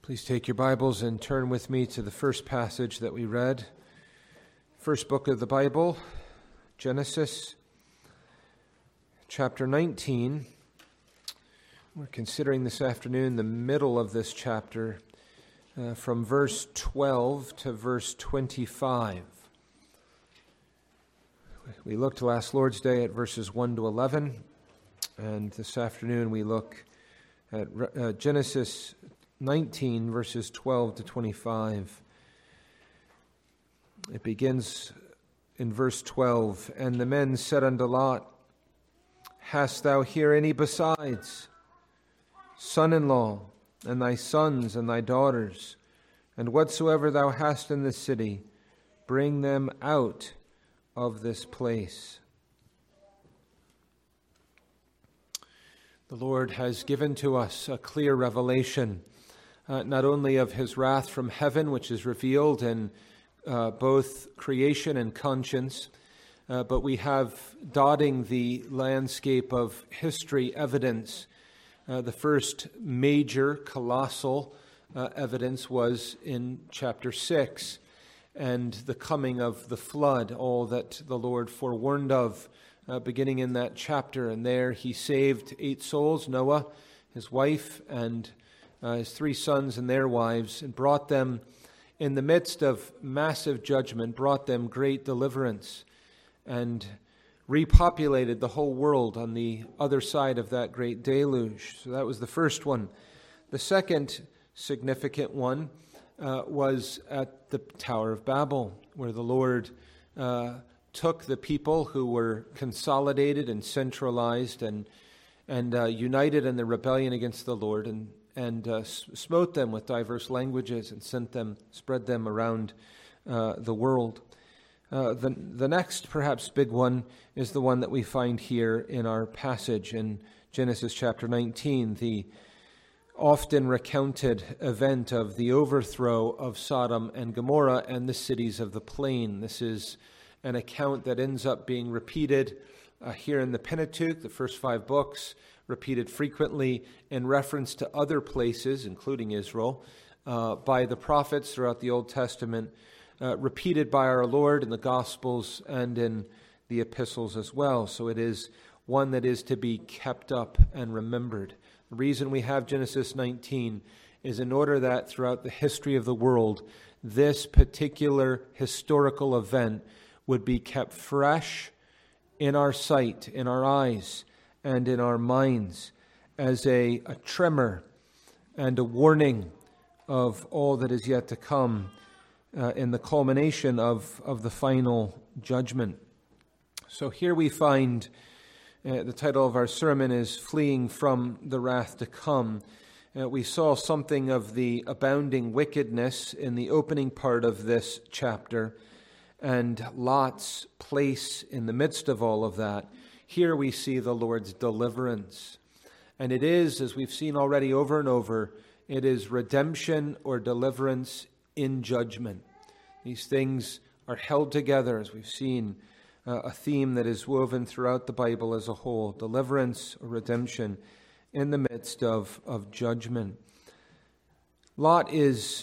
Please take your Bibles and turn with me to the first passage that we read. First book of the Bible, Genesis, chapter 19. We're considering this afternoon the middle of this chapter, from verse 12 to verse 25. We looked last Lord's Day at verses 1 to 11, and this afternoon we look at Genesis 19, verses 12 to 25. It begins in verse 12, "And the men said unto Lot, Hast thou here any besides, son-in-law, and thy sons and thy daughters, and whatsoever thou hast in the city, bring them out of this place." The Lord has given to us a clear revelation, not only of his wrath from heaven, which is revealed in both creation and conscience, but we have dotting the landscape of history evidence. The first major, colossal evidence was in chapter 6, and the coming of the flood, all that the Lord forewarned of, beginning in that chapter. And there he saved 8 souls, Noah, his wife, and his 3 sons and their wives, and brought them in the midst of massive judgment, brought them great deliverance, and repopulated the whole world on the other side of that great deluge. So that was the first one. The second significant one was at the Tower of Babel, where the Lord took the people who were consolidated and centralized and united in the rebellion against the Lord, and smote them with diverse languages and spread them around the world. The next, perhaps big one, is the one that we find here in our passage in Genesis chapter 19, the often recounted event of the overthrow of Sodom and Gomorrah and the cities of the plain. This is an account that ends up being repeated here in the Pentateuch, the first 5 books, repeated frequently in reference to other places, including Israel, by the prophets throughout the Old Testament, repeated by our Lord in the Gospels and in the epistles as well. So it is one that is to be kept up and remembered. The reason we have Genesis 19 is in order that throughout the history of the world, this particular historical event would be kept fresh in our sight, in our eyes, and in our minds as a tremor and a warning of all that is yet to come in the culmination of the final judgment. So here we find the title of our sermon is Fleeing from the Wrath to Come. We saw something of the abounding wickedness in the opening part of this chapter and Lot's place in the midst of all of that. Here we see the Lord's deliverance. And it is, as we've seen already over and over, it is redemption or deliverance in judgment. These things are held together, as we've seen, a theme that is woven throughout the Bible as a whole. Deliverance or redemption in the midst of judgment. Lot is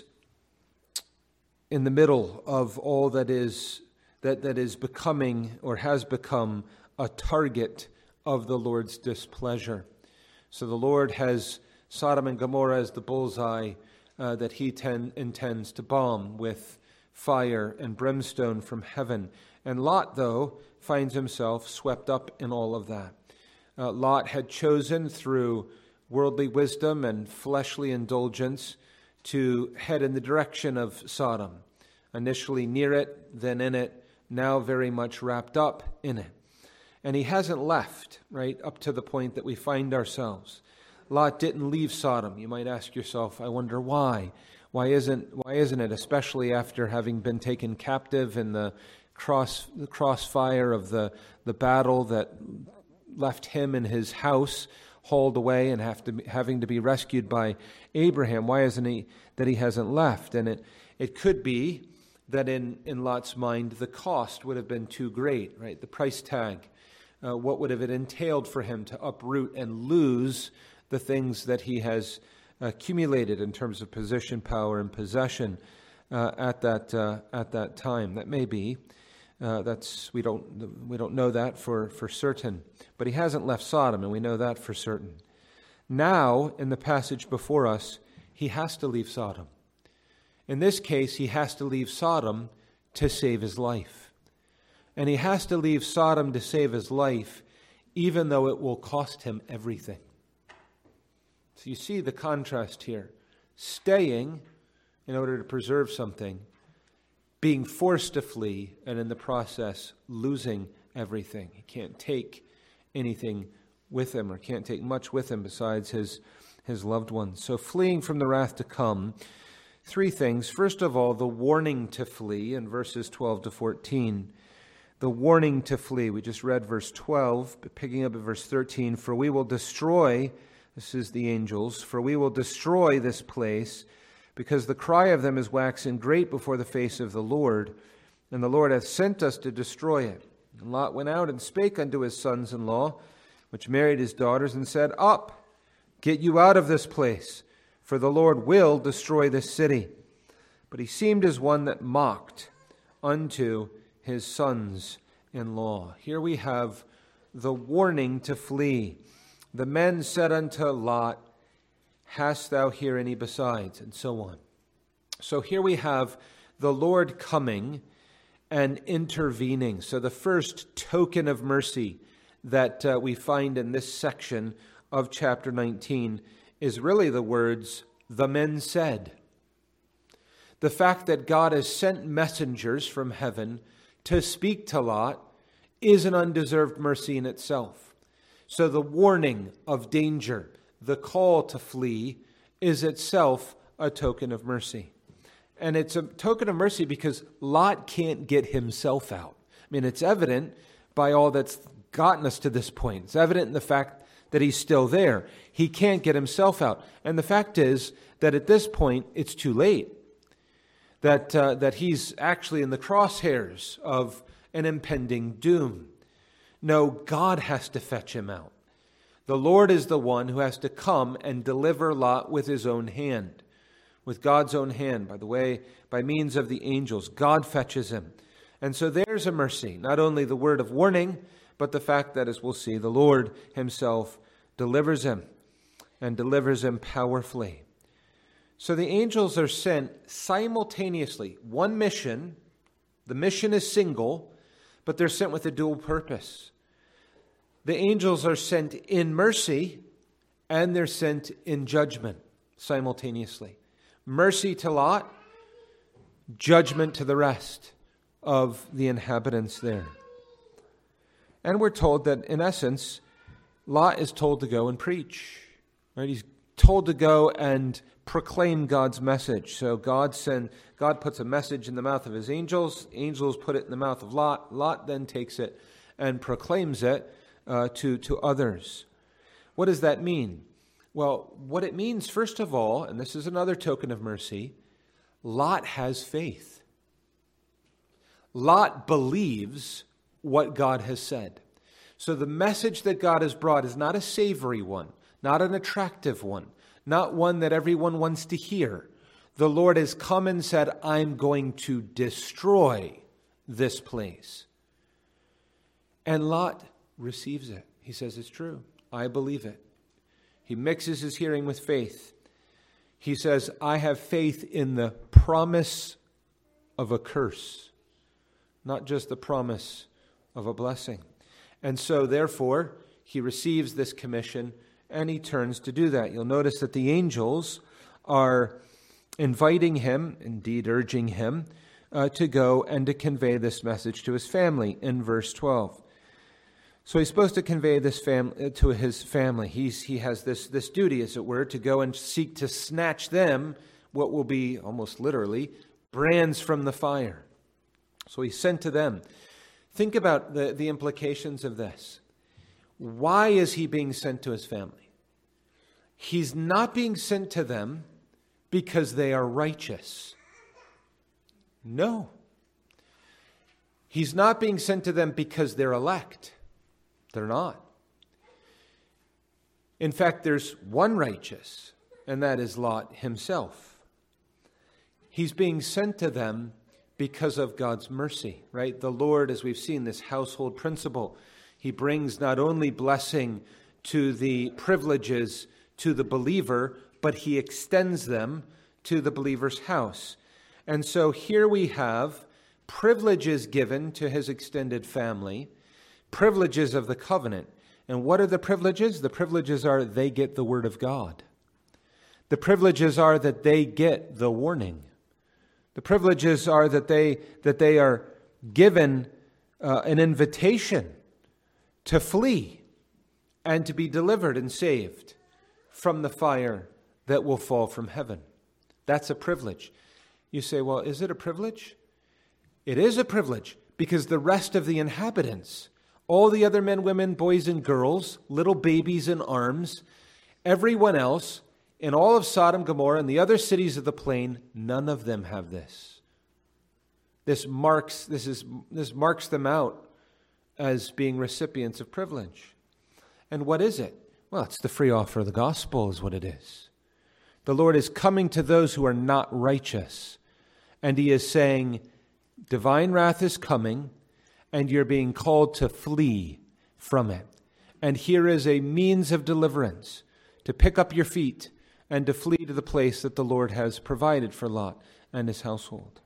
in the middle of all that is becoming or has become a target of the Lord's displeasure. So the Lord has Sodom and Gomorrah as the bullseye that he intends to bomb with fire and brimstone from heaven. And Lot, though, finds himself swept up in all of that. Lot had chosen through worldly wisdom and fleshly indulgence to head in the direction of Sodom. Initially near it, then in it, now very much wrapped up in it. And he hasn't left, right, up to the point that we find ourselves. Lot didn't leave Sodom. You might ask yourself, I wonder why. Why isn't it, especially after having been taken captive in the crossfire of the battle that left him and his house hauled away and having to be rescued by Abraham? Why isn't he that he hasn't left? And it could be that in Lot's mind, the cost would have been too great, right? The price tag. What would have it entailed for him to uproot and lose the things that he has accumulated in terms of position, power, and possession at that time. That may be. We don't know that for certain. But he hasn't left Sodom, and we know that for certain. Now, in the passage before us, he has to leave Sodom. In this case, he has to leave Sodom to save his life. And he has to leave Sodom to save his life, even though it will cost him everything. So you see the contrast here. Staying in order to preserve something, being forced to flee, and in the process losing everything. He can't take anything with him, or can't take much with him besides his loved ones. So fleeing from the wrath to come, three things. First of all, the warning to flee in verses 12 to 14. The warning to flee. We just read verse 12, but picking up at verse 13. For we will destroy, this is the angels, for we will destroy this place, because the cry of them is waxen great before the face of the Lord, and the Lord hath sent us to destroy it. And Lot went out and spake unto his sons-in-law, which married his daughters, and said, Up, get you out of this place, for the Lord will destroy this city. But he seemed as one that mocked unto his sons-in-law. Here we have the warning to flee. The men said unto Lot, Hast thou here any besides? And so on. So here we have the Lord coming and intervening. So the first token of mercy that we find in this section of chapter 19 is really the words, the men said. The fact that God has sent messengers from heaven to speak to Lot is an undeserved mercy in itself. So the warning of danger, the call to flee, is itself a token of mercy. And it's a token of mercy because Lot can't get himself out. I mean, it's evident by all that's gotten us to this point. It's evident in the fact that he's still there. He can't get himself out. And the fact is that at this point, it's too late. That he's actually in the crosshairs of an impending doom. No, God has to fetch him out. The Lord is the one who has to come and deliver Lot with his own hand. With God's own hand, by means of the angels. God fetches him. And so there's a mercy. Not only the word of warning, but the fact that, as we'll see, the Lord himself delivers him, and delivers him powerfully. So the angels are sent simultaneously. One mission, the mission is single, but they're sent with a dual purpose. The angels are sent in mercy, and they're sent in judgment simultaneously. Mercy to Lot, judgment to the rest of the inhabitants there. And we're told that, in essence, Lot is told to go and preach. Right? He's told to go and proclaim God's message. So God puts a message in the mouth of his angels. Angels put it in the mouth of Lot. Lot then takes it and proclaims it to others. What does that mean? Well, what it means, first of all, and this is another token of mercy, Lot has faith. Lot believes what God has said. So the message that God has brought is not a savory one, not an attractive one, not one that everyone wants to hear. The Lord has come and said, I'm going to destroy this place. And Lot receives it. He says, it's true. I believe it. He mixes his hearing with faith. He says, I have faith in the promise of a curse, not just the promise of a blessing. And so, therefore, he receives this commission and he turns to do that. You'll notice that the angels are inviting him, indeed urging him, to go and to convey this message to his family in verse 12. So he's supposed to convey this to his family. He has this duty, as it were, to go and seek to snatch them, what will be almost literally, brands from the fire. So he's sent to them. Think about the implications of this. Why is he being sent to his family? He's not being sent to them because they are righteous. No. He's not being sent to them because they're elect. They're not. In fact, there's one righteous, and that is Lot himself. He's being sent to them because of God's mercy, right? The Lord, as we've seen, this household principle, he brings not only blessing to the privileges to the believer, but he extends them to the believer's house. And so here we have privileges given to his extended family, privileges of the covenant. And what are the privileges? The privileges are they get the word of God. The privileges are that they get the warning. The privileges are that they are given an invitation to flee and to be delivered and saved from the fire that will fall from heaven. That's a privilege. You say, well, is it a privilege? It is a privilege because the rest of the inhabitants, all the other men, women, boys, and girls, little babies in arms, everyone else in all of Sodom, Gomorrah, and the other cities of the plain, none of them have this. This marks them out as being recipients of privilege. And what is it? Well, it's the free offer of the gospel is what it is. The Lord is coming to those who are not righteous, and he is saying, divine wrath is coming, and you're being called to flee from it. And here is a means of deliverance, to pick up your feet and to flee to the place that the Lord has provided for Lot and his household.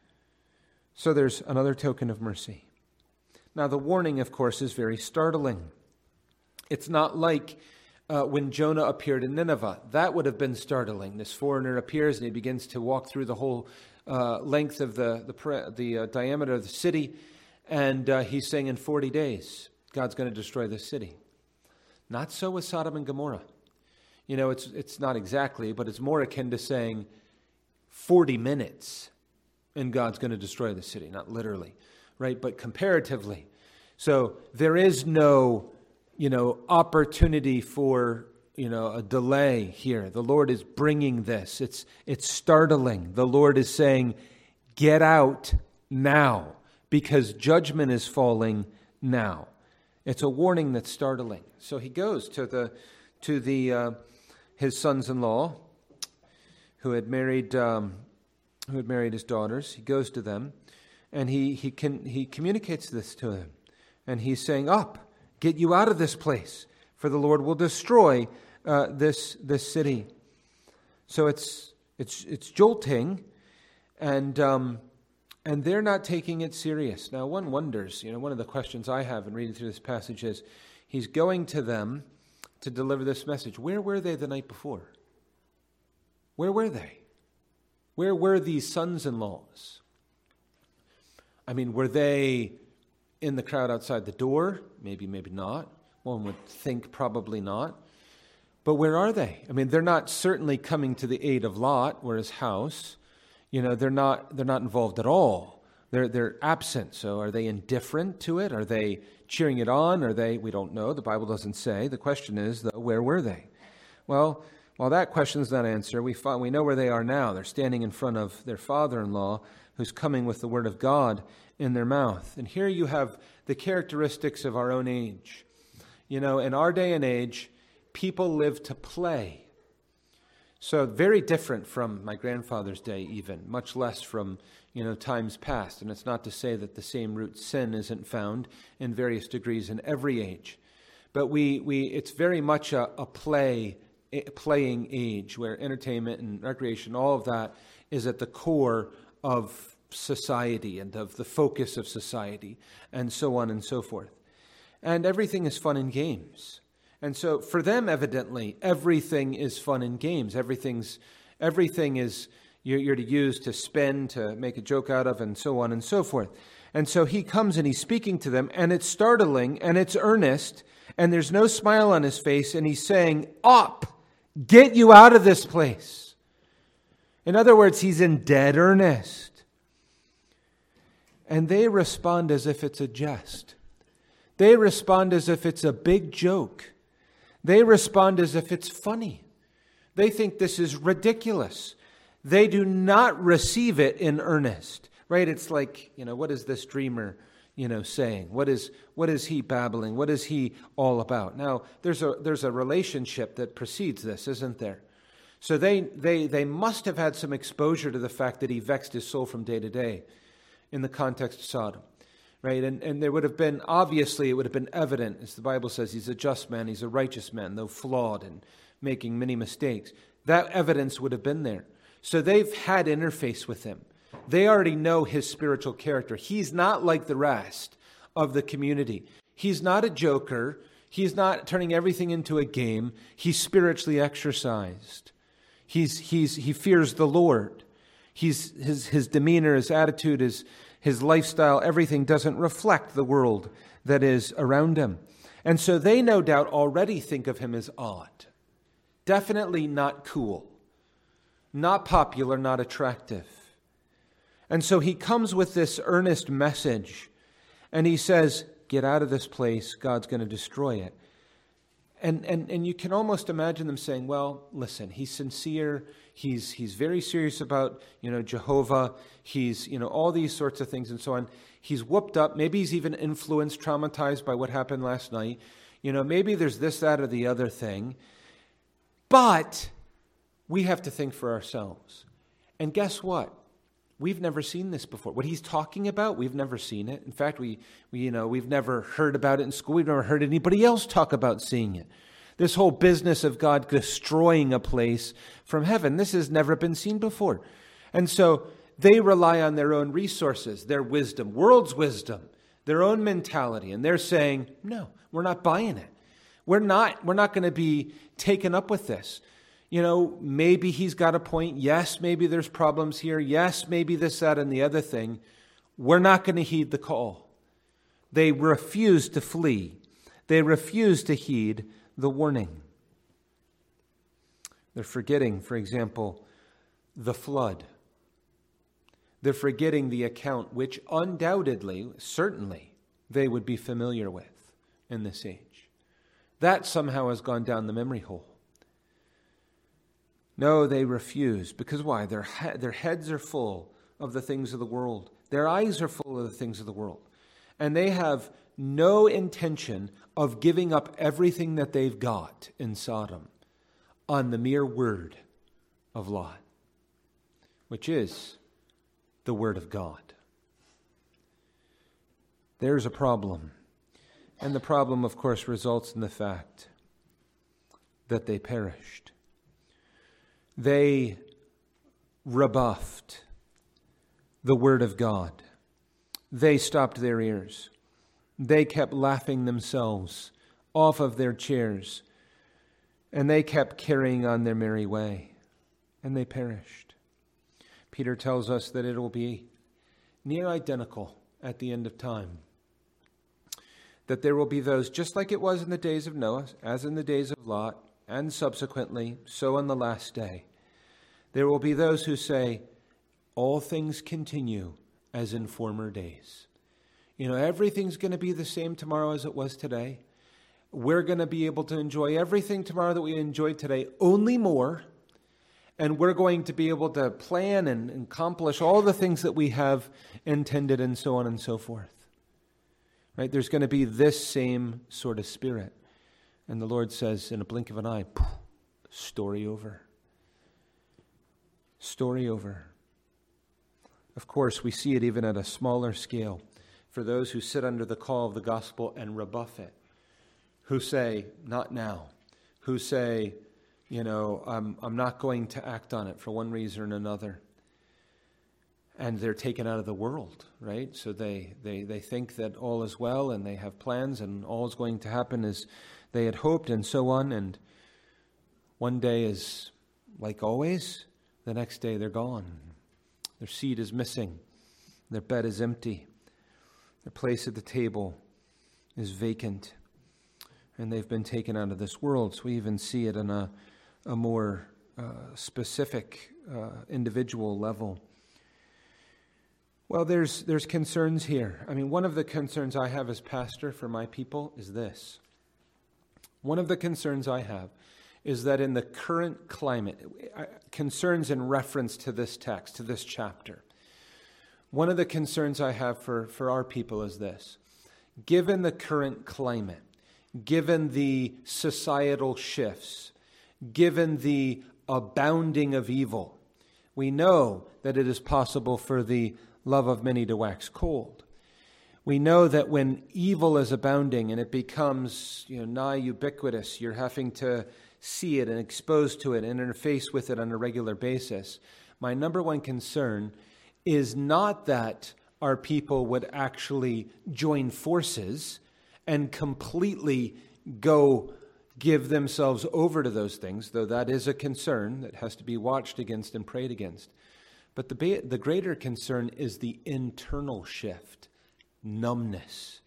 So there's another token of mercy. Now the warning, of course, is very startling. It's not like when Jonah appeared in Nineveh. That would have been startling. This foreigner appears and he begins to walk through the whole length of the diameter of the city, and he's saying in 40 days God's going to destroy this city. Not so with Sodom and Gomorrah. You know, it's not exactly, but it's more akin to saying 40 minutes and God's going to destroy the city. Not literally, right? But comparatively. So there is no, opportunity for, a delay here. The Lord is bringing this. It's startling. The Lord is saying, get out now because judgment is falling now. It's a warning that's startling. So he goes to his sons-in-law who had married his daughters. He goes to them, and he communicates this to them, and he's saying, "Up, get you out of this place, for the Lord will destroy this city." So it's jolting, and they're not taking it serious. Now, one wonders. One of the questions I have in reading through this passage is, he's going to them to deliver this message. Where were they the night before? Where were they? Where were these sons-in-laws? I mean, were they in the crowd outside the door? Maybe, maybe not. One would think probably not. But where are they? I mean, they're not certainly coming to the aid of Lot or his house. They're not involved at all. They're absent. So are they indifferent to it? Are they cheering it on? We don't know. The Bible doesn't say. The question is, though, where were they? Well, while that question's not answered, we know where they are now. They're standing in front of their father-in-law, who's coming with the word of God in their mouth. And here you have the characteristics of our own age. In our day and age, people live to play. So very different from my grandfather's day even, much less from, times past. And it's not to say that the same root sin isn't found in various degrees in every age. But it's very much a playing age where entertainment and recreation, all of that is at the core of society and of the focus of society and so on and so forth. And everything is fun and games. And so for them, evidently, everything is fun and games. Everything is you're to use to spend, to make a joke out of, and so on and so forth. And so he comes and he's speaking to them, and it's startling, and it's earnest, and there's no smile on his face, and he's saying, "Up, get you out of this place." In other words, he's in dead earnest. And they respond as if it's a jest. They respond as if it's a big joke. They respond as if it's funny. They think this is ridiculous. They do not receive it in earnest, right? It's like, what is this dreamer, saying? What is he babbling? What is he all about? Now, there's a relationship that precedes this, isn't there? So they must have had some exposure to the fact that he vexed his soul from day to day in the context of Sodom. Right? And there would have been, obviously, it would have been evident, as the Bible says, he's a just man, he's a righteous man, though flawed and making many mistakes. That evidence would have been there. So they've had interface with him. They already know his spiritual character. He's not like the rest of the community. He's not a joker. He's not turning everything into a game. He's spiritually exercised. He fears the Lord. His demeanor, his attitude, his lifestyle, everything doesn't reflect the world that is around him. And so they no doubt already think of him as odd. Definitely not cool. Not popular, not attractive. And so he comes with this earnest message. And he says, get out of this place. God's going to destroy it. And you can almost imagine them saying, well, listen, he's sincere. He's very serious about, Jehovah. He's, all these sorts of things and so on. He's whooped up. Maybe he's even influenced, traumatized by what happened last night. Maybe there's this, that, or the other thing. But we have to think for ourselves. And guess what? We've never seen this before. What he's talking about, we've never seen it. In fact, we've never heard about it in school. We've never heard anybody else talk about seeing it. This whole business of God destroying a place from heaven, this has never been seen before. And so they rely on their own resources, their wisdom, world's wisdom, their own mentality. And they're saying, no, we're not buying it. We're not going to be taken up with this. Maybe he's got a point. Yes, maybe there's problems here. Yes, maybe this, that, and the other thing. We're not going to heed the call. They refuse to flee. They refuse to heed the warning. They're forgetting, for example, the flood. They're forgetting the account which undoubtedly, certainly, they would be familiar with in this age. That somehow has gone down the memory hole. No, they refuse. Because why? Their heads are full of the things of the world. Their eyes are full of the things of the world. And they have no intention of giving up everything that they've got in Sodom on the mere word of Lot, which is the word of God. There's a problem. And the problem, of course, results in the fact that they perished. They rebuffed the word of God. They stopped their ears. They kept laughing themselves off of their chairs. And they kept carrying on their merry way. And they perished. Peter tells us that it will be near identical at the end of time. That there will be those, just like it was in the days of Noah, as in the days of Lot, and subsequently, so on the last day. There will be those who say, all things continue as in former days. Everything's going to be the same tomorrow as it was today. We're going to be able to enjoy everything tomorrow that we enjoyed today, only more. And we're going to be able to plan and accomplish all the things that we have intended and so on and so forth. Right? There's going to be this same sort of spirit. And the Lord says, in a blink of an eye, story over. Story over. Of course, we see it even at a smaller scale for those who sit under the call of the gospel and rebuff it, who say, not now, who say, I'm not going to act on it for one reason or another. And they're taken out of the world, right? So they think that all is well and they have plans and all is going to happen as they had hoped and so on. And one day is like always. The next day they're gone. Their seat is missing. Their bed is empty. Their place at the table is vacant. And they've been taken out of this world. So we even see it on a more specific individual level. Well, there's concerns here. One, of the concerns I have as pastor for my people is this. One of the concerns I have is that in the current climate, concerns in reference to this text, to this chapter, one of the concerns I have for our people is this. Given the current climate, given the societal shifts, given the abounding of evil. We know that it is possible for the love of many to wax cold. We know that when evil is abounding and it becomes nigh ubiquitous, you're having to see it and exposed to it and interface with it on a regular basis. My number one concern is not that our people would actually join forces and completely go give themselves over to those things, though that is a concern that has to be watched against and prayed against. But the greater concern is the internal shift, numbness.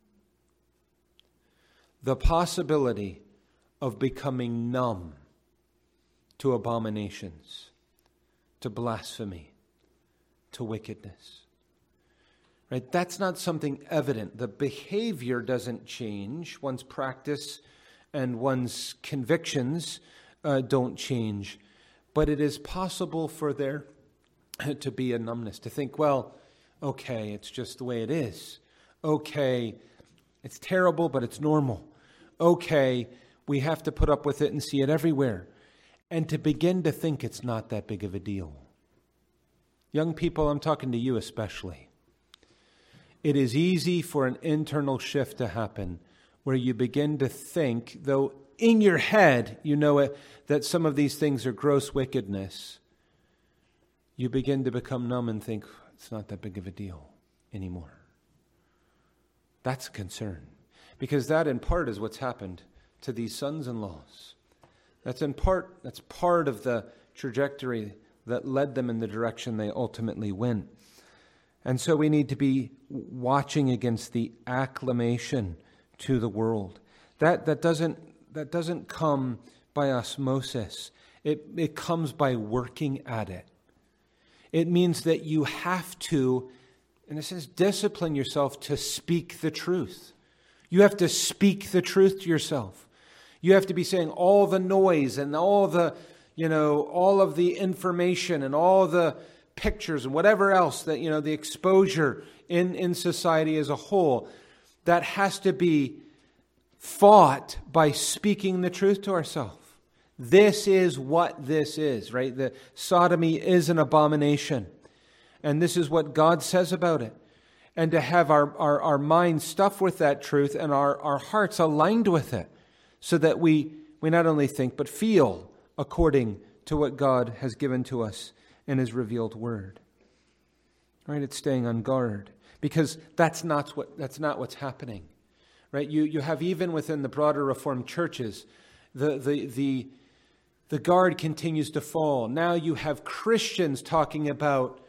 The possibility of becoming numb to abominations, to blasphemy, to wickedness. Right? That's not something evident. The behavior doesn't change. One's practice and one's convictions don't change. But it is possible for there to be a numbness, to think, well, okay, it's just the way it is. Okay, it's terrible, but it's normal. Okay, we have to put up with it and see it everywhere. And to begin to think it's not that big of a deal. Young people, I'm talking to you especially. It is easy for an internal shift to happen where you begin to think, though in your head you know it, that some of these things are gross wickedness, you begin to become numb and think it's not that big of a deal anymore. That's a concern. Because that in part is what's happened to these sons-in-laws. That's part of the trajectory that led them in the direction they ultimately went. And so we need to be watching against the acclamation to the world. That doesn't come by osmosis. It comes by working at it. It means that you have to, in a sense, discipline yourself to speak the truth. You have to speak the truth to yourself. You have to be saying all the noise and all of the information and all the pictures and whatever else that, the exposure in society as a whole, that has to be fought by speaking the truth to ourselves. This is what this is, right? The sodomy is an abomination. And this is what God says about it. And to have our minds stuffed with that truth and our hearts aligned with it so that we not only think but feel according to what God has given to us in His revealed Word. Right? It's staying on guard because that's not what's happening. Right? You have even within the broader Reformed churches, the guard continues to fall. Now you have Christians talking about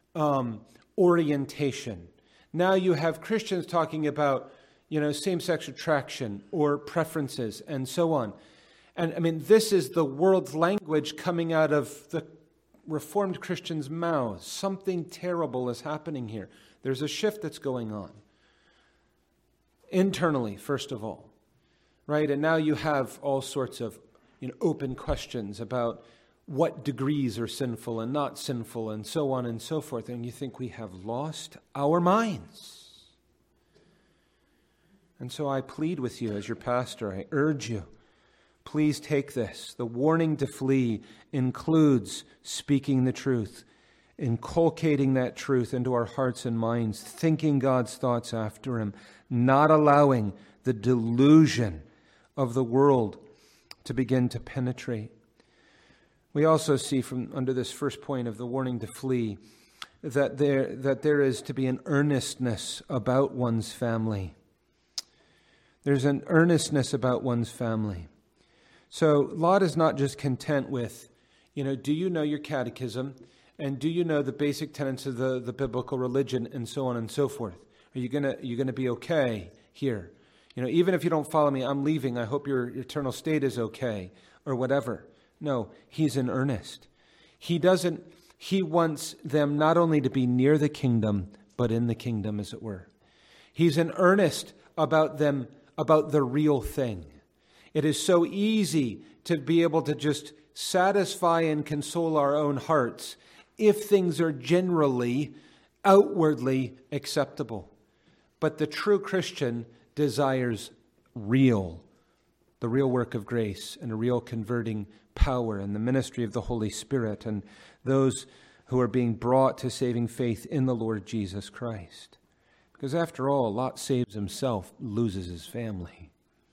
orientation. Now you have Christians talking about, same-sex attraction or preferences and so on. And I mean, this is the world's language coming out of the Reformed Christians' mouths. Something terrible is happening here. There's a shift that's going on. Internally, first of all. Right? And now you have all sorts of open questions about what degrees are sinful and not sinful and so on and so forth. And you think we have lost our minds. And so I plead with you as your pastor, I urge you, please take this. The warning to flee includes speaking the truth, inculcating that truth into our hearts and minds, thinking God's thoughts after Him, not allowing the delusion of the world to begin to penetrate. We also see from under this first point of the warning to flee that there is to be an earnestness about one's family. There's an earnestness about one's family. So Lot is not just content with, do you know your catechism? And do you know the basic tenets of the biblical religion and so on and so forth? Are you gonna be okay here? Even if you don't follow me, I'm leaving. I hope your eternal state is okay or whatever. No, he's in earnest. He wants them not only to be near the kingdom, but in the kingdom, as it were. He's in earnest about the real thing. It is so easy to be able to just satisfy and console our own hearts if things are generally, outwardly acceptable. But the true Christian desires real the real work of grace and a real converting power and the ministry of the Holy Spirit and those who are being brought to saving faith in the Lord Jesus Christ. Because after all, Lot saves himself, loses his family.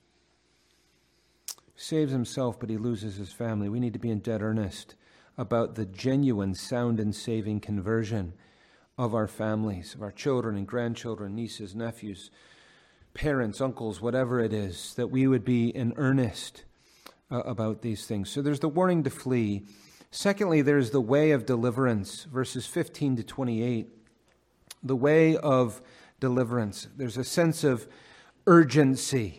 Saves himself, but he loses his family. We need to be in dead earnest about the genuine, sound, and saving conversion of our families, of our children and grandchildren, nieces, nephews, parents, uncles, whatever it is, that we would be in earnest about these things. So there's the warning to flee. Secondly, there's the way of deliverance, verses 15 to 28. The way of deliverance. There's a sense of urgency.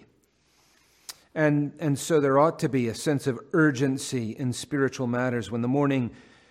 And so there ought to be a sense of urgency in spiritual matters. When the morning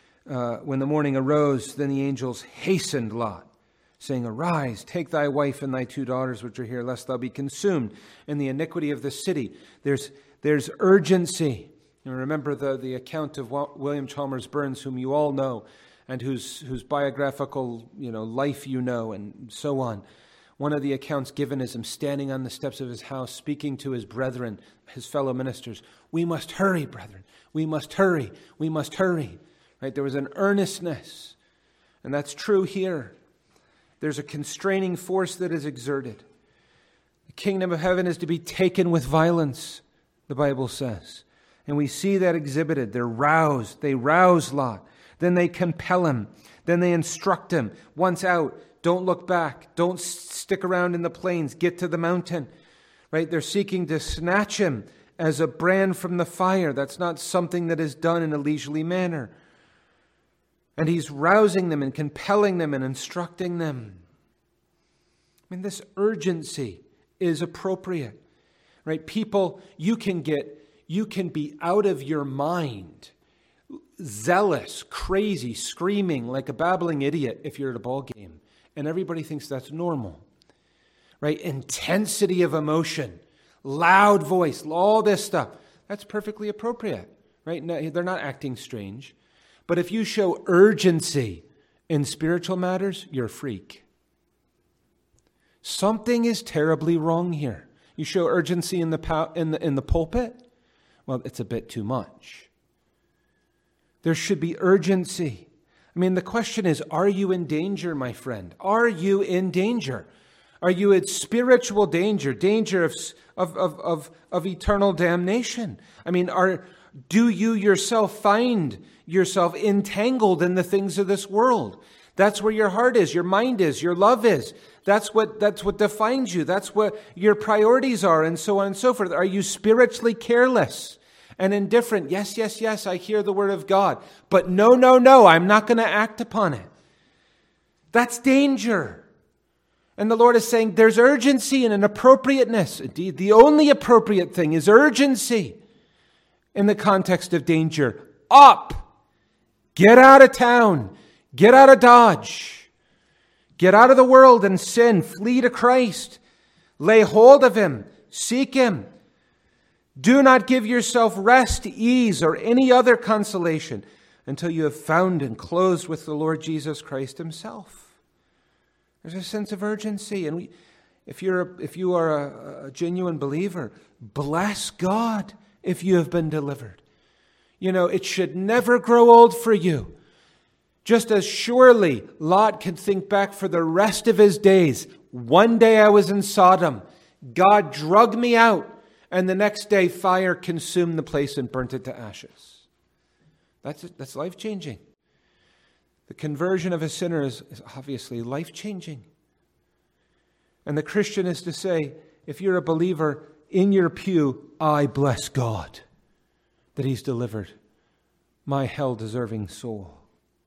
arose, then the angels hastened Lot, saying, "Arise, take thy wife and thy 2 daughters which are here, lest thou be consumed in the iniquity of the city." There's urgency. And remember the account of William Chalmers Burns, whom you all know, and whose biographical life you know, and so on. One of the accounts given is him standing on the steps of his house, speaking to his brethren, his fellow ministers. "We must hurry, brethren. We must hurry. We must hurry." Right? There was an earnestness. And that's true here. There's a constraining force that is exerted. The kingdom of heaven is to be taken with violence, the Bible says. And we see that exhibited. They're roused. They rouse Lot. Then they compel him. Then they instruct him. Once out, don't look back. Don't stick around in the plains. Get to the mountain. Right? They're seeking to snatch him as a brand from the fire. That's not something that is done in a leisurely manner. And he's rousing them and compelling them and instructing them. I mean, this urgency is appropriate. Right? People, you can be out of your mind, zealous, crazy, screaming like a babbling idiot if you're at a ball game. And everybody thinks that's normal. Right? Intensity of emotion, loud voice, all this stuff. That's perfectly appropriate. Right? No, they're not acting strange. But if you show urgency in spiritual matters, you're a freak. Something is terribly wrong here. You show urgency in the pulpit? Well, it's a bit too much. There should be urgency. I mean, the question is, are you in danger, my friend? Are you in danger? Are you in spiritual danger, danger of eternal damnation? I mean, do you yourself find yourself entangled in the things of this world? That's where your heart is, your mind is, your love is. That's what defines you. That's what your priorities are, and so on and so forth. Are you spiritually careless and indifferent? Yes, I hear the word of God. But no, I'm not going to act upon it. That's danger. And the Lord is saying there's urgency and an appropriateness. Indeed, the only appropriate thing is urgency in the context of danger. Up! Get out of town. Get out of Dodge. Get out of the world and sin. Flee to Christ. Lay hold of Him. Seek Him. Do not give yourself rest, ease, or any other consolation until you have found and closed with the Lord Jesus Christ Himself. There's a sense of urgency. And if you are a genuine believer, bless God if you have been delivered. You know, it should never grow old for you. Just as surely Lot could think back for the rest of his days. One day I was in Sodom. God drug me out. And the next day fire consumed the place and burnt it to ashes. That's life-changing. The conversion of a sinner is obviously life-changing. And the Christian is to say, if you're a believer in your pew, I bless God that He's delivered my hell-deserving soul.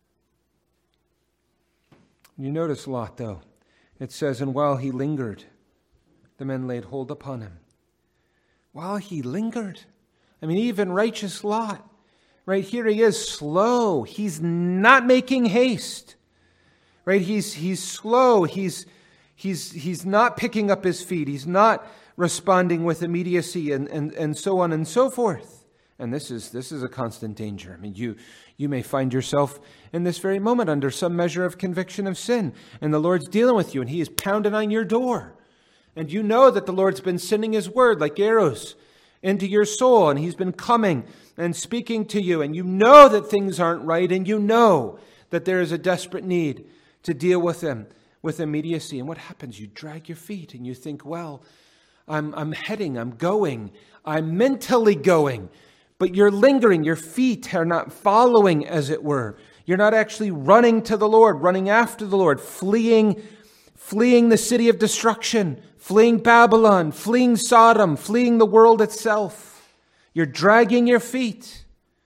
You notice Lot, though. It says, and while he lingered, the men laid hold upon him. While he lingered. I mean, even righteous Lot. Right here he is, slow. He's not making haste. Right? He's slow. He's not picking up his feet. He's not responding with immediacy and so on and so forth. And this is a constant danger. I mean, you may find yourself in this very moment under some measure of conviction of sin. And the Lord's dealing with you and He is pounding on your door. And you know that the Lord's been sending His word like arrows into your soul, and he's been coming and speaking to you, and you know that things aren't right, and you know that there is a desperate need to deal with them with immediacy. And what happens? You drag your feet and you think, well, I'm going, I'm mentally going, but you're lingering. Your feet are not following, as it were. You're not actually running to the Lord, running after the Lord, fleeing the city of destruction, fleeing Babylon, fleeing Sodom, fleeing the world itself. You're dragging your feet.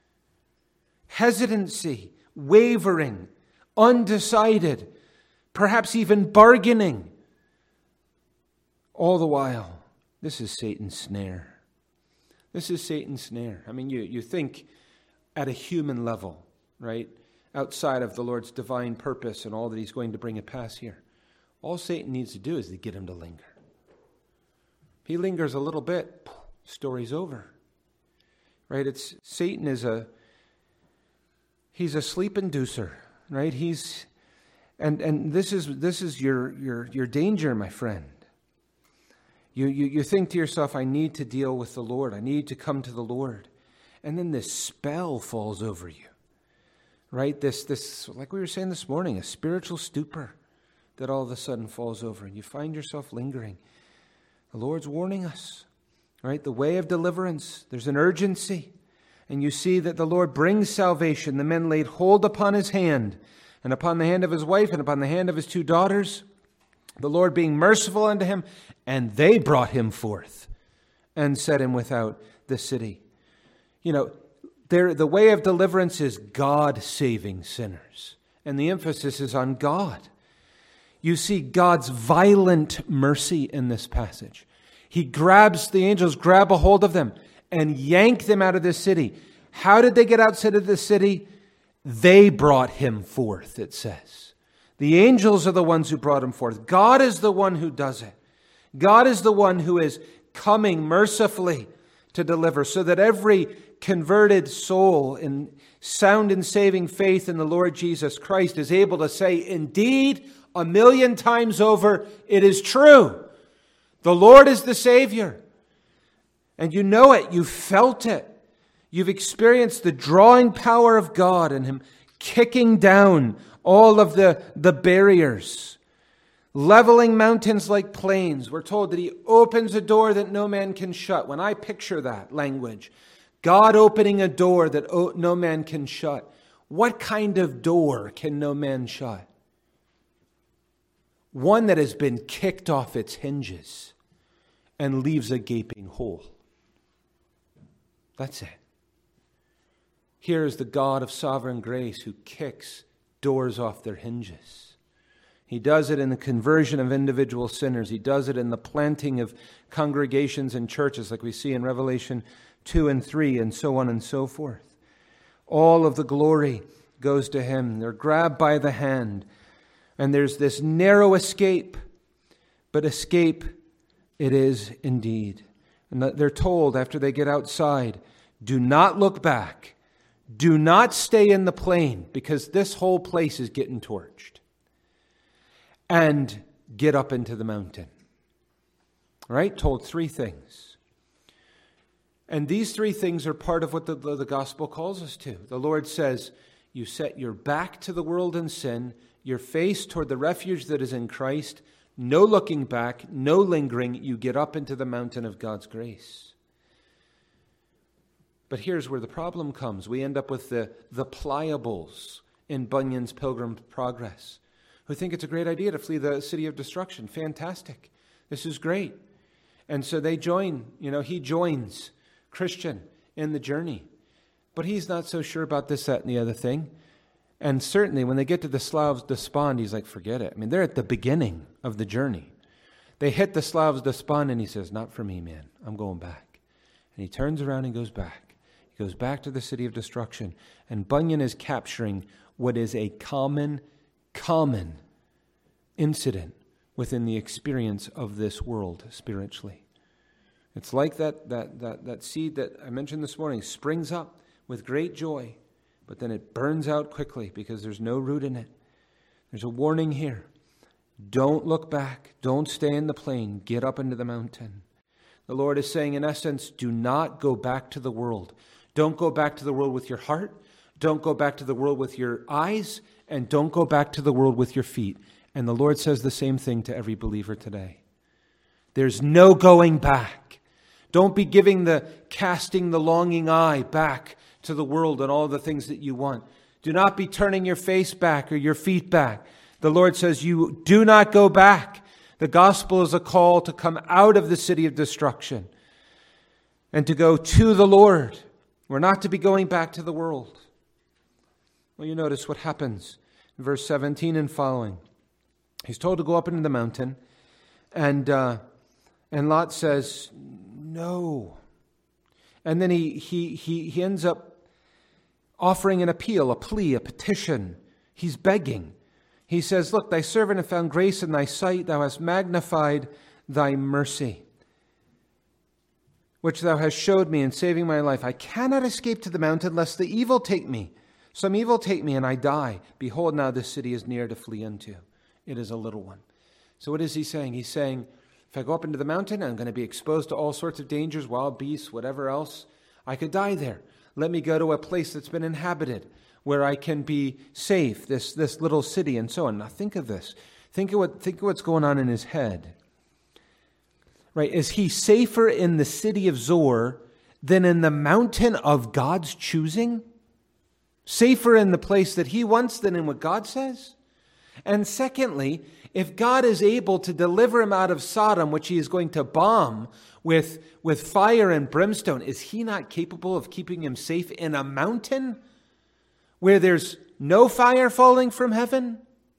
Hesitancy, wavering, undecided, perhaps even bargaining. All the while, this is Satan's snare. This is Satan's snare. I mean, you think at a human level, right? Outside of the Lord's divine purpose and all that he's going to bring to pass here. All Satan needs to do is to get him to linger. If he lingers a little bit, story's over. Right? Satan is he's a sleep inducer, right? And this is your danger, my friend. You think to yourself, I need to deal with the Lord. I need to come to the Lord. And then this spell falls over you. Right? This, like we were saying this morning, a spiritual stupor that all of a sudden falls over, and you find yourself lingering. The Lord's warning us, right? The way of deliverance, there's an urgency. And you see that the Lord brings salvation. The men laid hold upon his hand, and upon the hand of his wife, and upon the hand of his 2 daughters, the Lord being merciful unto him, and they brought him forth and set him without the city. You know, the way of deliverance is God saving sinners. And the emphasis is on God. You see God's violent mercy in this passage. The angels grab a hold of them and yank them out of the city. How did they get outside of the city? They brought him forth, it says. The angels are the ones who brought him forth. God is the one who does it. God is the one who is coming mercifully to deliver, so that every converted soul in sound and saving faith in the Lord Jesus Christ is able to say, indeed, 1,000,000 times over, it is true. The Lord is the Savior. And you know it. You've felt it. You've experienced the drawing power of God and him kicking down all of the barriers, leveling mountains like plains. We're told that he opens a door that no man can shut. When I picture that language, God opening a door that no man can shut. What kind of door can no man shut? One that has been kicked off its hinges and leaves a gaping hole. That's it. Here is the God of sovereign grace who kicks doors off their hinges. He does it in the conversion of individual sinners. He does it in the planting of congregations and churches, like we see in Revelation 2 and 3, and so on and so forth. All of the glory goes to him. They're grabbed by the hand, and there's this narrow escape, but escape it is indeed. And they're told after they get outside, do not look back. Do not stay in the plain, because this whole place is getting torched. And get up into the mountain. Right? Told 3 things. And these 3 things are part of what the gospel calls us to. The Lord says, you set your back to the world and sin, your face toward the refuge that is in Christ, no looking back, no lingering, you get up into the mountain of God's grace. But here's where the problem comes. We end up with the pliables in Bunyan's Pilgrim's Progress, who think it's a great idea to flee the city of destruction. Fantastic. This is great. And so they join, he joins Christian in the journey. But he's not so sure about this, that, and the other thing. And certainly when they get to the Slavs Despond, he's like, forget it. I mean, they're at the beginning of the journey. They hit the Slavs Despond and he says, not for me, man. I'm going back. And he turns around and goes back. He goes back to the city of destruction. And Bunyan is capturing what is a common incident within the experience of this world spiritually. It's like that seed that I mentioned this morning springs up with great joy, but then it burns out quickly because there's no root in it. There's a warning here. Don't look back. Don't stay in the plain. Get up into the mountain. The Lord is saying, in essence, do not go back to the world. Don't go back to the world with your heart. Don't go back to the world with your eyes. And don't go back to the world with your feet. And the Lord says the same thing to every believer today. There's no going back. Don't be casting the longing eye back to the world and all the things that you want. Do not be turning your face back or your feet back. The Lord says you do not go back. The gospel is a call to come out of the city of destruction and to go to the Lord. We're not to be going back to the world. Well, you notice what happens in verse 17 and following. He's told to go up into the mountain, and Lot says, no. And then he ends up offering an appeal, a plea, a petition. He's begging. He says, look, thy servant hath found grace in thy sight. Thou hast magnified thy mercy, which thou hast showed me in saving my life. I cannot escape to the mountain, lest the evil take me. Some evil take me, and I die. Behold, now this city is near to flee unto. It is a little one. So what is he saying? He's saying, if I go up into the mountain, I'm going to be exposed to all sorts of dangers, wild beasts, whatever else. I could die there. Let me go to a place that's been inhabited, where I can be safe, this little city and so on. Now think of this. Think of what's going on in his head. Right? Is he safer in the city of Zoar than in the mountain of God's choosing? Safer in the place that he wants than in what God says? And secondly, if God is able to deliver him out of Sodom, which he is going to bomb with fire and brimstone, is he not capable of keeping him safe in a mountain where there's no fire falling from heaven?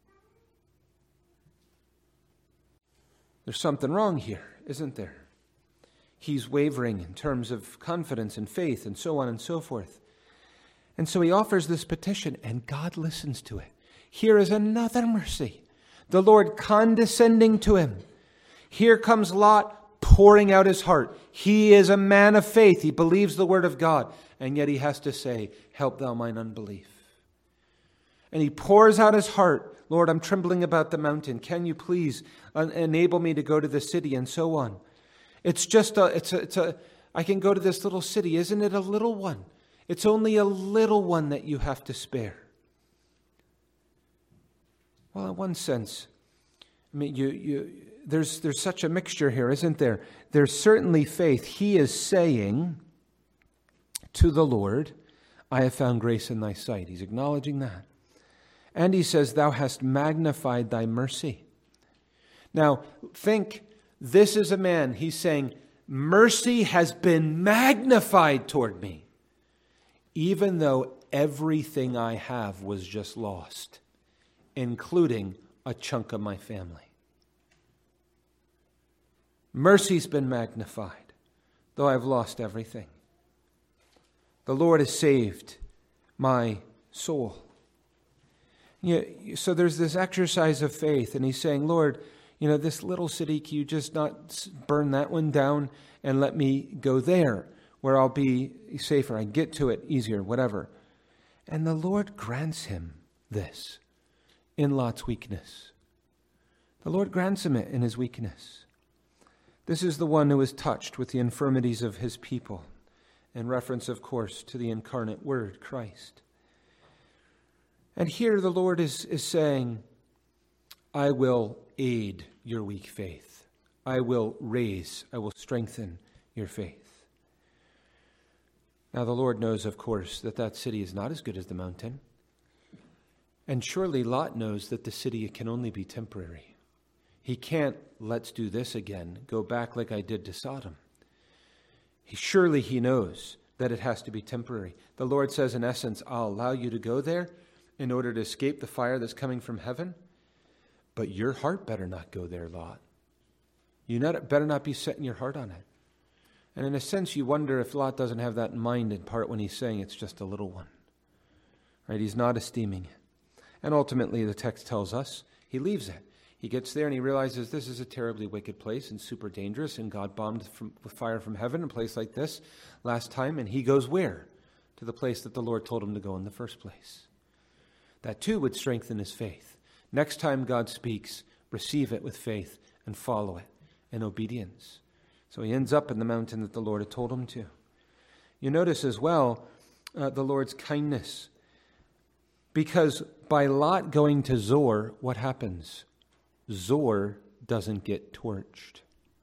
There's something wrong here, isn't there? He's wavering in terms of confidence and faith and so on and so forth. And so he offers this petition, and God listens to it. Here is another mercy. The Lord condescending to him. Here comes Lot pouring out his heart. He is a man of faith. He believes the word of God. And yet he has to say, help thou mine unbelief. And he pours out his heart. Lord, I'm trembling about the mountain. Can you please enable me to go to the city, and so on. It's just I can go to this little city. Isn't it a little one? It's only a little one that you have to spare. Well, in one sense, I mean, there's such a mixture here, isn't there? There's certainly faith. He is saying to the Lord, I have found grace in thy sight. He's acknowledging that. And he says, thou hast magnified thy mercy. Now, think, this is a man, he's saying, mercy has been magnified toward me, even though everything I have was just lost, including a chunk of my family. Mercy's been magnified, though I've lost everything. The Lord has saved my soul. So there's this exercise of faith, and he's saying, Lord, this little city, can you just not burn that one down and let me go there where I'll be safer? I get to it easier, whatever. And the Lord grants him this in Lot's weakness. The Lord grants him it in his weakness. This is the one who is touched with the infirmities of his people, in reference, of course, to the incarnate Word, Christ. And here the Lord is saying, I will aid your weak faith. I will strengthen your faith. Now the Lord knows, of course, that city is not as good as the mountain. And surely Lot knows that the city can only be temporary. He can't, let's do this again, go back like I did to Sodom. Surely he knows that it has to be temporary. The Lord says, in essence, I'll allow you to go there in order to escape the fire that's coming from heaven. But your heart better not go there, Lot. You better not be setting your heart on it. And in a sense, you wonder if Lot doesn't have that in mind in part when he's saying it's just a little one. Right? He's not esteeming it. And ultimately, the text tells us he leaves it. He gets there and he realizes this is a terribly wicked place and super dangerous, and God bombed with fire from heaven a place like this last time, and he goes where? To the place that the Lord told him to go in the first place. That too would strengthen his faith. Next time God speaks, receive it with faith and follow it in obedience. So he ends up in the mountain that the Lord had told him to. You notice as well the Lord's kindness. Because by Lot going to Zoar, what happens? Zoar doesn't get torched.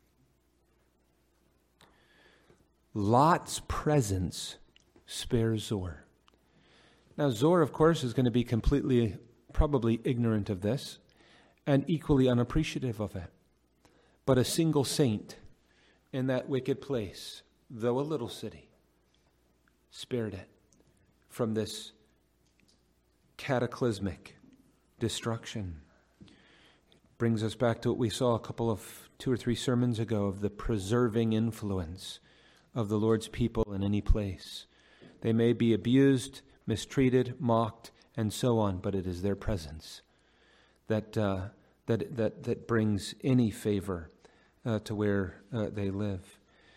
Lot's presence spares Zoar. Now, Zoar, of course, is going to be completely, probably ignorant of this and equally unappreciative of it. But a single saint in that wicked place, though a little city, spared it from this cataclysmic destruction. Brings us back to what we saw 2 or 3 sermons ago of the preserving influence of the Lord's people in any place. They may be abused, mistreated, mocked, and so on, but it is their presence that brings any favor to where they live.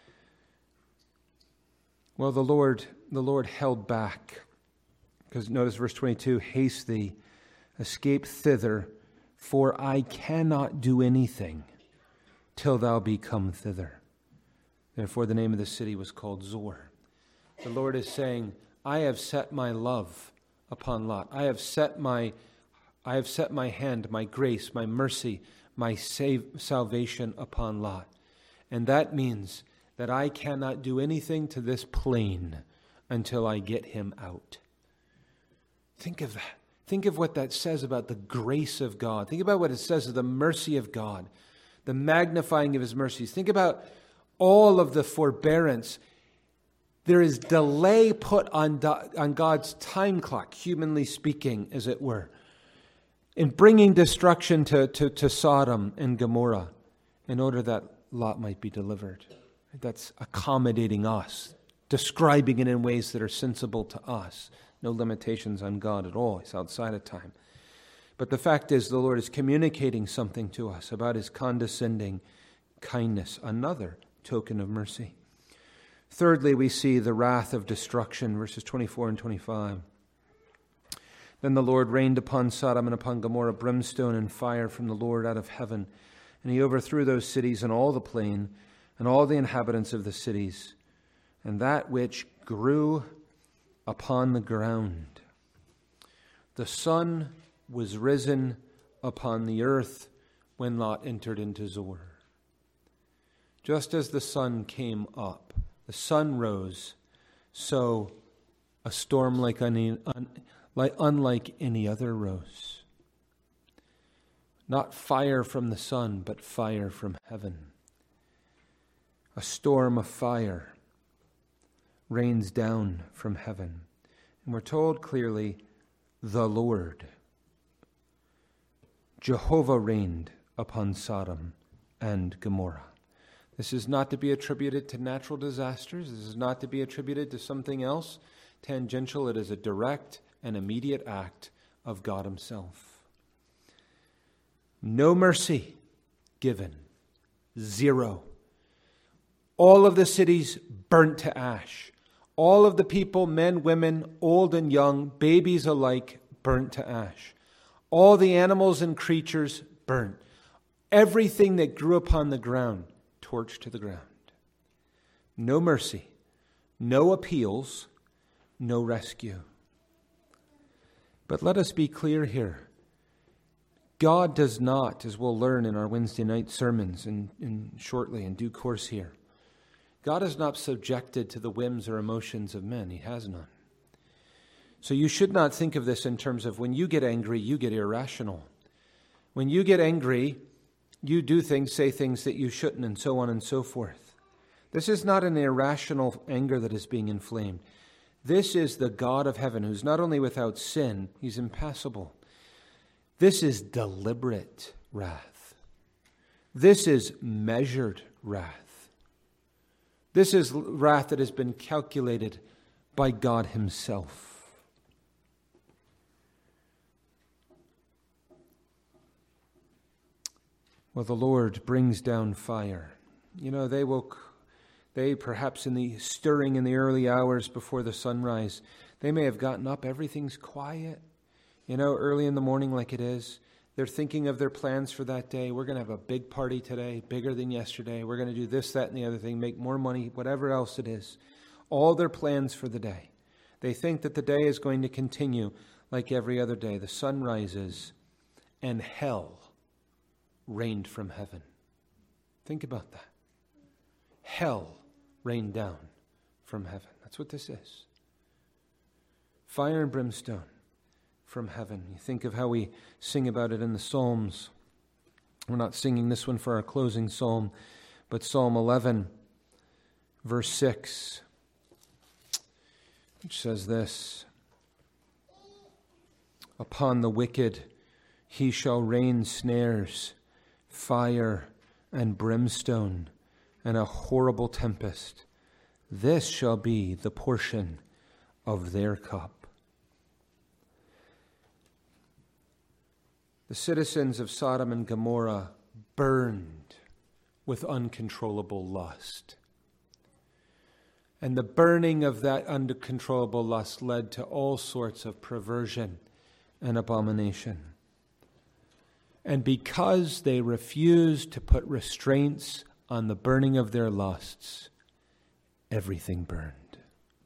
Well, the Lord held back, because notice verse 22, haste thee, escape thither, for I cannot do anything till thou be come thither. Therefore the name of the city was called Zoar. The Lord is saying, I have set my love upon Lot. I have set my hand, my grace, my mercy, my salvation upon Lot. And that means that I cannot do anything to this plain until I get him out. Think of that. Think of what that says about the grace of God. Think about what it says of the mercy of God, the magnifying of his mercies. Think about all of the forbearance. There is delay put on God's time clock, humanly speaking, as it were, in bringing destruction to Sodom and Gomorrah in order that Lot might be delivered. That's accommodating us, describing it in ways that are sensible to us. No limitations on God at all. He's outside of time. But the fact is, the Lord is communicating something to us about his condescending kindness, another token of mercy. Thirdly, we see the wrath of destruction, verses 24 and 25. Then the Lord rained upon Sodom and upon Gomorrah brimstone and fire from the Lord out of heaven, and he overthrew those cities and all the plain, and all the inhabitants of the cities, and that which grew upon the ground. The sun was risen upon the earth when Lot entered into Zoar. Just as the sun came up, the sun rose, so a storm unlike any other rose. Not fire from the sun, but fire from heaven. A storm of fire rains down from heaven. And we're told clearly, the Lord, Jehovah, reigned upon Sodom and Gomorrah. This is not to be attributed to natural disasters. This is not to be attributed to something else tangential. It is a direct and immediate act of God himself. No mercy given. 0. All of the cities burnt to ash. All of the people, men, women, old and young, babies alike, burnt to ash. All the animals and creatures burnt. Everything that grew upon the ground, torched to the ground. No mercy, no appeals, no rescue. But let us be clear here. God does not, as we'll learn in our Wednesday night sermons and shortly in due course here, God is not subjected to the whims or emotions of men. He has none. So you should not think of this in terms of when you get angry, you get irrational. When you get angry, you do things, say things that you shouldn't, and so on and so forth. This is not an irrational anger that is being inflamed. This is the God of heaven, who's not only without sin, he's impassible. This is deliberate wrath. This is measured wrath. This is wrath that has been calculated by God himself. Well, the Lord brings down fire. You know, they perhaps in the stirring in the early hours before the sunrise, they may have gotten up, everything's quiet. You know, early in the morning like it is, They're thinking of their plans for that day. We're going to have a big party today, bigger than yesterday. We're going to do this, that, and the other thing, make more money, whatever else it is. All their plans for the day. They think that the day is going to continue like every other day. The sun rises and hell rained from heaven. Think about that. Hell rained down from heaven. That's what this is. Fire and brimstone from heaven. You think of how we sing about it in the Psalms. We're not singing this one for our closing psalm, but Psalm 11, verse 6, which says this: upon the wicked he shall rain snares, fire and brimstone, and a horrible tempest. This shall be the portion of their cup. The citizens of Sodom and Gomorrah burned with uncontrollable lust. And the burning of that uncontrollable lust led to all sorts of perversion and abomination. And because they refused to put restraints on the burning of their lusts, everything burned.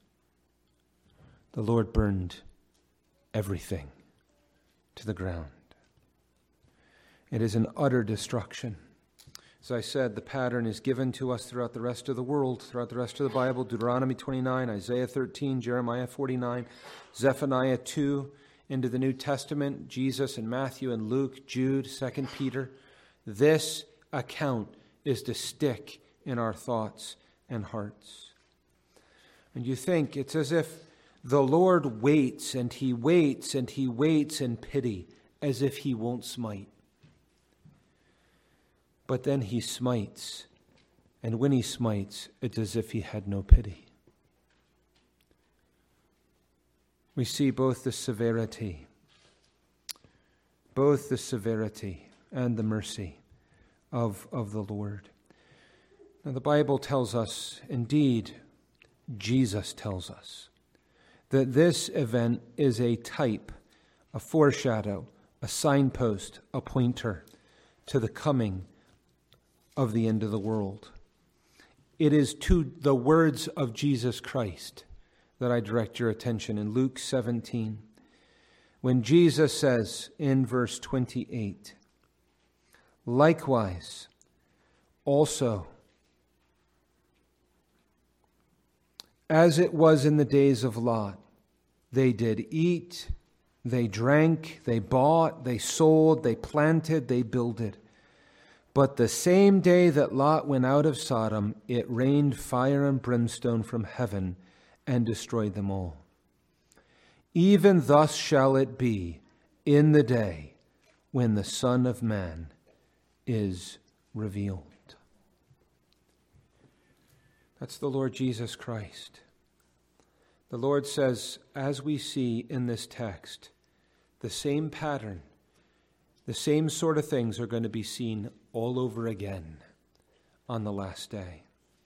The Lord burned everything to the ground. It is an utter destruction. As I said, the pattern is given to us throughout the rest of the world, throughout the rest of the Bible: Deuteronomy 29, Isaiah 13, Jeremiah 49, Zephaniah 2, into the New Testament, Jesus and Matthew and Luke, Jude, 2 Peter. This account is to stick in our thoughts and hearts. And you think it's as if the Lord waits and he waits and he waits in pity, as if he won't smite. But then he smites, and when he smites, it's as if he had no pity. We see both the severity and the mercy of the Lord. Now, the Bible tells us, indeed, Jesus tells us, that this event is a type, a foreshadow, a signpost, a pointer to the coming of the end of the world. It is to the words of Jesus Christ that I direct your attention in Luke 17, when Jesus says in verse 28, likewise, also, as it was in the days of Lot, they did eat, they drank, they bought, they sold, they planted, they builded. But the same day that Lot went out of Sodom, it rained fire and brimstone from heaven and destroyed them all. Even thus shall it be in the day when the Son of Man is revealed. That's the Lord Jesus Christ. The Lord says, as we see in this text, the same pattern, the same sort of things are going to be seen all over again on the last day.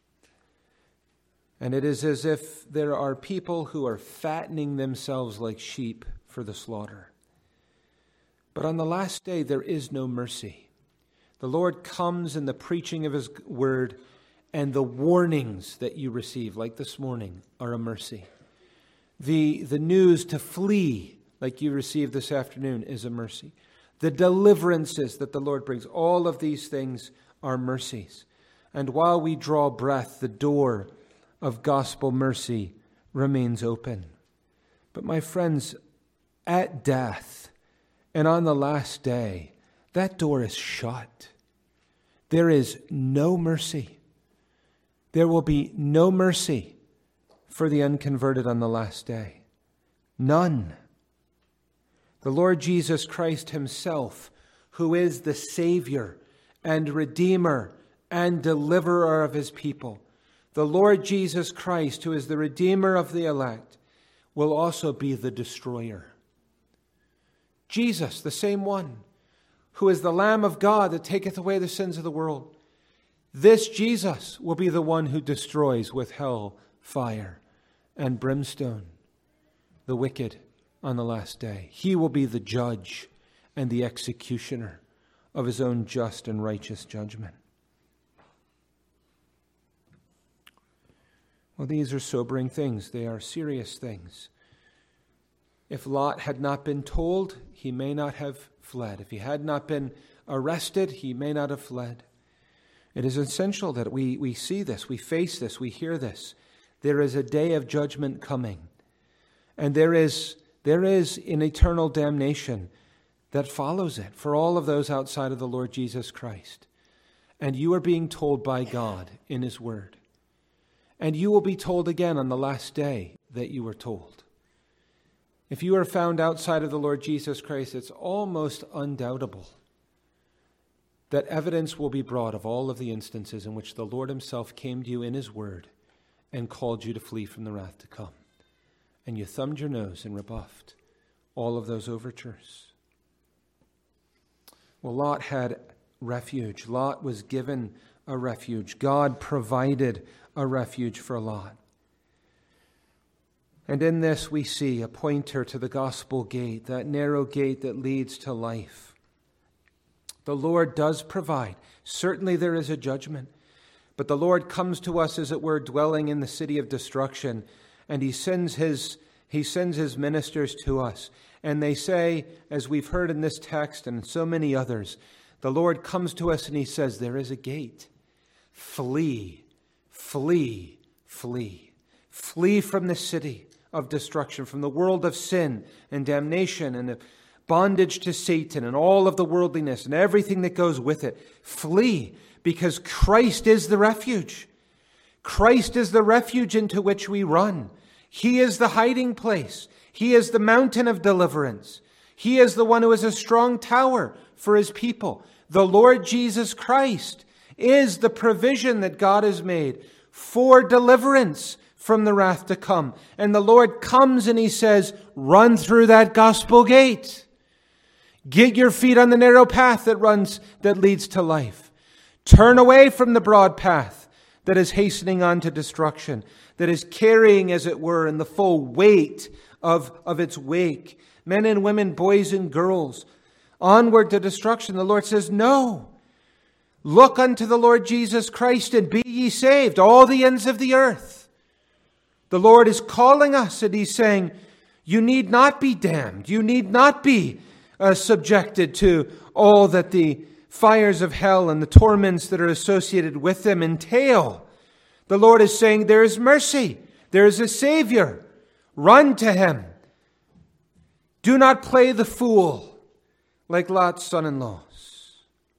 And it is as if there are people who are fattening themselves like sheep for the slaughter. But on the last day, there is no mercy. The Lord comes in the preaching of his word, and the warnings that you receive, like this morning, are a mercy. The news to flee, like you received this afternoon, is a mercy. The deliverances that the Lord brings, all of these things are mercies. And while we draw breath, the door of gospel mercy remains open. But my friends, at death and on the last day, that door is shut. There is no mercy. There will be no mercy for the unconverted on the last day. None. The Lord Jesus Christ himself, who is the Savior and Redeemer and Deliverer of his people, the Lord Jesus Christ, who is the Redeemer of the elect, will also be the destroyer. Jesus, the same one, who is the Lamb of God that taketh away the sins of the world. This Jesus will be the one who destroys with hell, fire, and brimstone the wicked on the last day. He will be the judge and the executioner of his own just and righteous judgment. Well, these are sobering things. They are serious things. If Lot had not been told, he may not have fled. If he had not been arrested, he may not have fled. It is essential that we see this, we face this, we hear this. There is a day of judgment coming. And there is an eternal damnation that follows it for all of those outside of the Lord Jesus Christ. And you are being told by God in His Word. And you will be told again on the last day that you were told. If you are found outside of the Lord Jesus Christ, it's almost undoubtable that evidence will be brought of all of the instances in which the Lord Himself came to you in His Word and called you to flee from the wrath to come. And you thumbed your nose and rebuffed all of those overtures. Well, Lot had refuge. Lot was given a refuge. God provided a refuge for Lot. And in this we see a pointer to the gospel gate, that narrow gate that leads to life. The Lord does provide. Certainly there is a judgment. But the Lord comes to us, as it were, dwelling in the city of destruction. And He sends His ministers to us. And they say, as we've heard in this text and in so many others, the Lord comes to us and He says, there is a gate. Flee, flee, flee. Flee from the city of destruction, from the world of sin and damnation and bondage to Satan and all of the worldliness and everything that goes with it. Flee, because Christ is the refuge. Christ is the refuge into which we run. He is the hiding place. He is the mountain of deliverance. He is the one who is a strong tower for His people. The Lord Jesus Christ is the provision that God has made for deliverance from the wrath to come. And the Lord comes and He says, run through that gospel gate. Get your feet on the narrow path that leads to life. Turn away from the broad path that is hastening on to destruction, that is carrying, as it were, in the full weight of its wake, men and women, boys and girls, onward to destruction. The Lord says, no. Look unto the Lord Jesus Christ and be ye saved, all the ends of the earth. The Lord is calling us and He's saying, you need not be damned. You need not be subjected to all that the fires of hell and the torments that are associated with them entail. The Lord is saying there is mercy. There is a Savior. Run to Him. Do not play the fool like Lot's son-in-laws.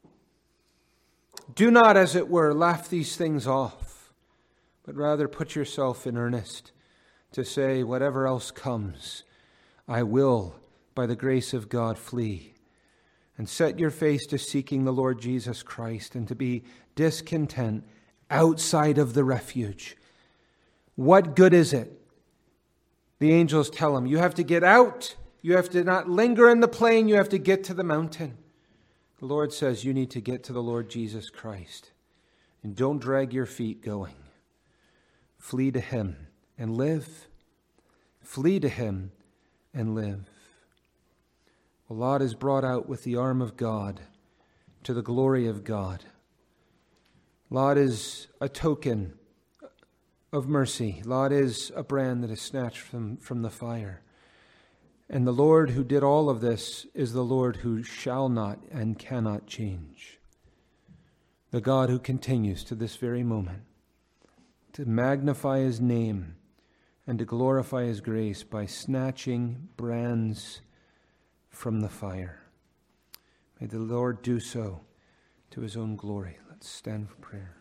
Do not, as it were, laugh these things off, but rather put yourself in earnest to say, whatever else comes, I will, by the grace of God, flee. And set your face to seeking the Lord Jesus Christ and to be discontent outside of the refuge. What good is it? The angels tell him, you have to get out. You have to not linger in the plain. You have to get to the mountain. The Lord says you need to get to the Lord Jesus Christ. And don't drag your feet going. Flee to Him and live. Flee to Him and live. Well, Lot is brought out with the arm of God to the glory of God. Lot is a token of mercy. Lot is a brand that is snatched from the fire. And the Lord who did all of this is the Lord who shall not and cannot change. The God who continues to this very moment to magnify His name and to glorify His grace by snatching brands from the fire. May the Lord do so to His own glory. Let's stand for prayer.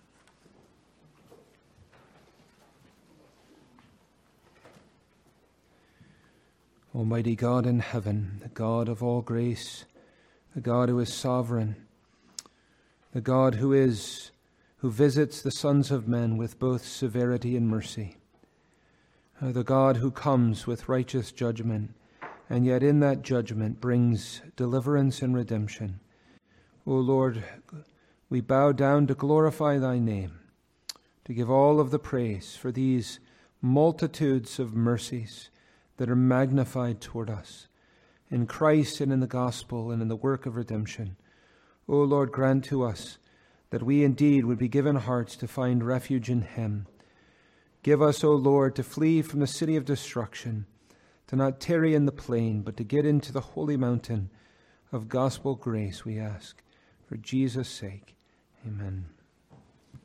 Almighty God in heaven, the God of all grace, the God who is sovereign, the God who visits the sons of men with both severity and mercy, the God who comes with righteous judgment, and yet in that judgment brings deliverance and redemption. O Lord, we bow down to glorify Thy name, to give all of the praise for these multitudes of mercies that are magnified toward us. in Christ and in the gospel and in the work of redemption. O Lord, grant to us that we indeed would be given hearts to find refuge in him. Give us, O Lord, to flee from the city of destruction, to not tarry in the plain, but to get into the holy mountain of gospel grace, we ask. For Jesus' sake, amen.